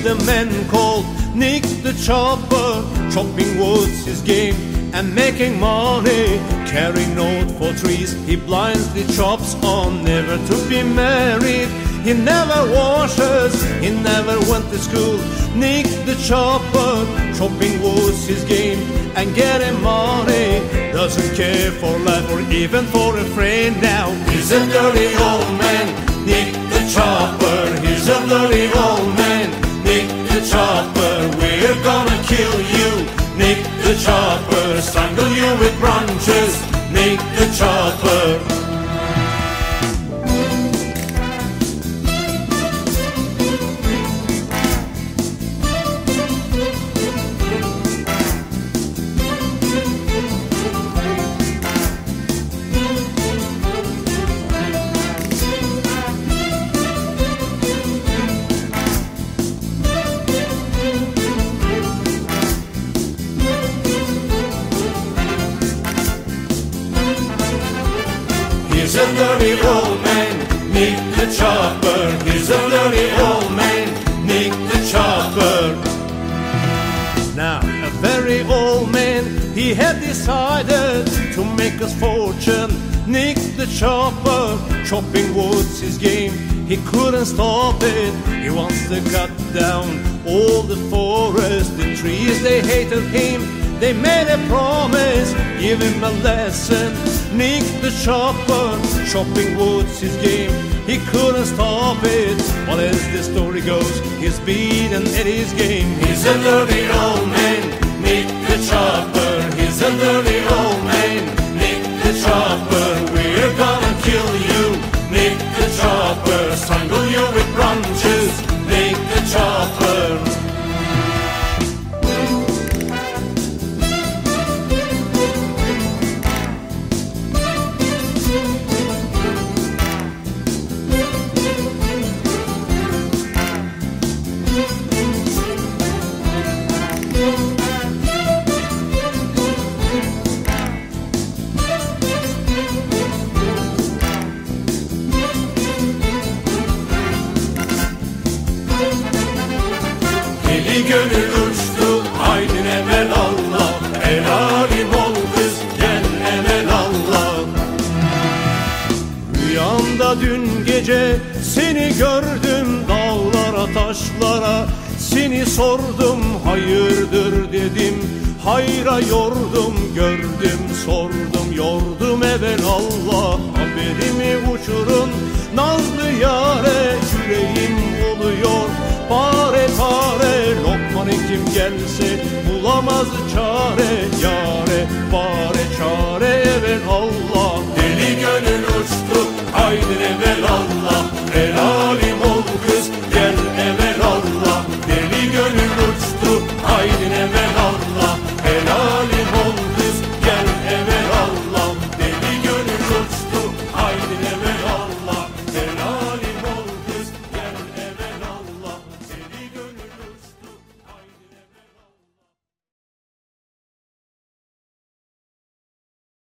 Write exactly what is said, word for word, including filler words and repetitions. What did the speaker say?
a man called Nick the Chopper. Chopping wood's his game and making money. Carrying note for trees, he blindly chops on. Never to be married, he never washes, he never went to school. Nick the Chopper, chopping wood's his game and getting money. Doesn't care for life or even for a friend now. He's a dirty old man, Nick the Chopper. He's a dirty old man, Nick the Chopper. We're gonna kill you, Nick the Chopper. Strangle you with branches, Nick the Chopper. He's a dirty old man, Nick the Chopper. He's a dirty old man, Nick the Chopper. Now, a very old man, he had decided to make his fortune. Nick the Chopper, chopping wood's his game. He couldn't stop it, he wants to cut down all the forest. The trees, they hated him. They made a promise, give him a lesson. Nick the Chopper, chopping wood's his game. He couldn't stop it, but as the story goes, he's beaten at his game. He's a dirty old man, Nick the Chopper. He's a dirty old man, Nick the Chopper. We're gonna kill you, Nick the Chopper. Strangle you with branches, Nick the Chopper. Deli gönül uçtu, haydi evvel Allah. El alim ol kız, gel evvel Allah. Rüyamda dün gece seni gördüm, dağlara taşlara seni sordum. Hayırdır dedim, hayra yordum. Gördüm, sordum, yordum evvel Allah. Haberimi uçurun nazlı yare, yüreğim oluyor pare pare. Lokman hekim gelse bulamaz çare. Ya